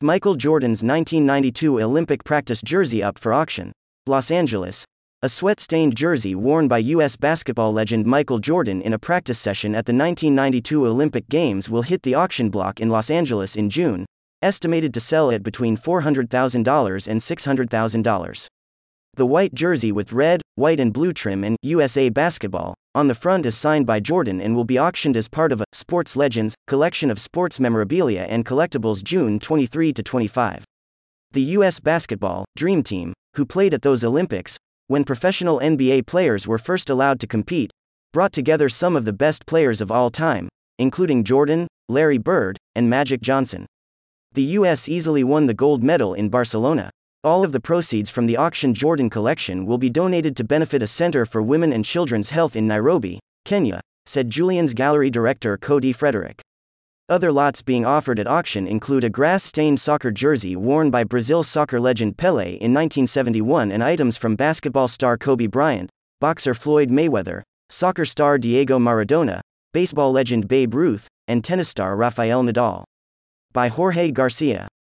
Michael Jordan's 1992 Olympic practice jersey up for auction. Los Angeles. A sweat-stained jersey worn by U.S. basketball legend Michael Jordan in a practice session at the 1992 Olympic Games will hit the auction block in Los Angeles in June, estimated to sell at between $400,000 and $600,000. The white jersey with red, white and blue trim and USA Basketball on the front is signed by Jordan and will be auctioned as part of a Sports Legends collection of sports memorabilia and collectibles June 23 to 25. The U.S. Basketball Dream Team, who played at those Olympics, when professional NBA players were first allowed to compete, brought together some of the best players of all time, including Jordan, Larry Bird, and Magic Johnson. The U.S. easily won the gold medal in Barcelona. All of the proceeds from the auctioned Jordan collection will be donated to benefit a center for women and children's health in Nairobi, Kenya, said Julian's gallery director Cody Frederick. Other lots being offered at auction include a grass-stained soccer jersey worn by Brazil soccer legend Pelé in 1971 and items from basketball star Kobe Bryant, boxer Floyd Mayweather, soccer star Diego Maradona, baseball legend Babe Ruth, and tennis star Rafael Nadal. By Jorge Garcia.